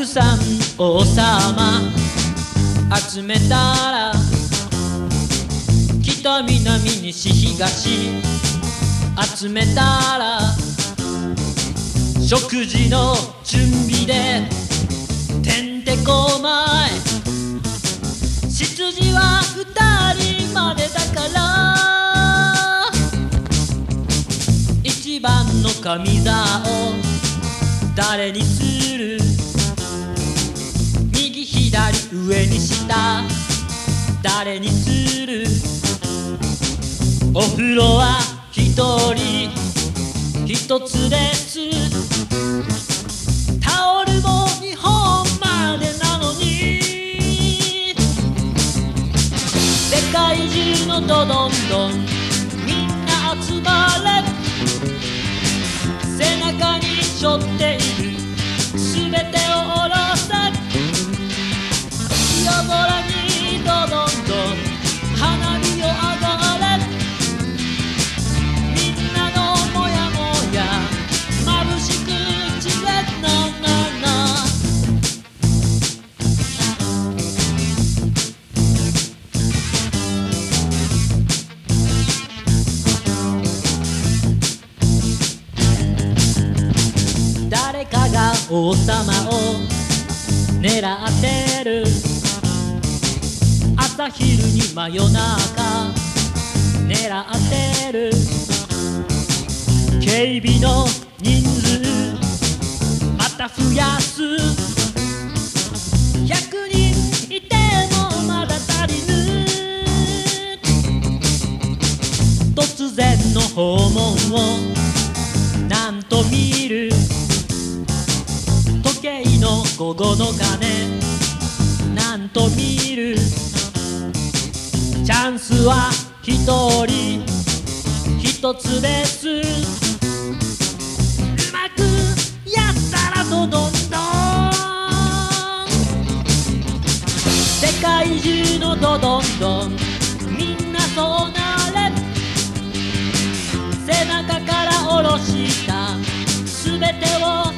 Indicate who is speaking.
Speaker 1: さん王様集めたら北南西東集めたら食事の準備でてんてこまい羊は2人までだから一番の神座を誰にする右左上に下誰にするお風呂は一人一つですタオルも2本までなのに世界中のドドンドンみんな集まれ背中に背負っているすべてを下ろせ夜空にドドンドン花火を上がれみんなのもやもや眩しく散れななな誰かが王様を狙ってる朝昼に真夜中狙ってる警備の人数また増やす100人いてもまだ足りぬ突然の訪問をなんと見る時計の午後の鐘なんと見るチャンスは一人一つですうまくやったらドドンドン世界中のドドンドンみんなそうなれ背中から下ろしたすべてを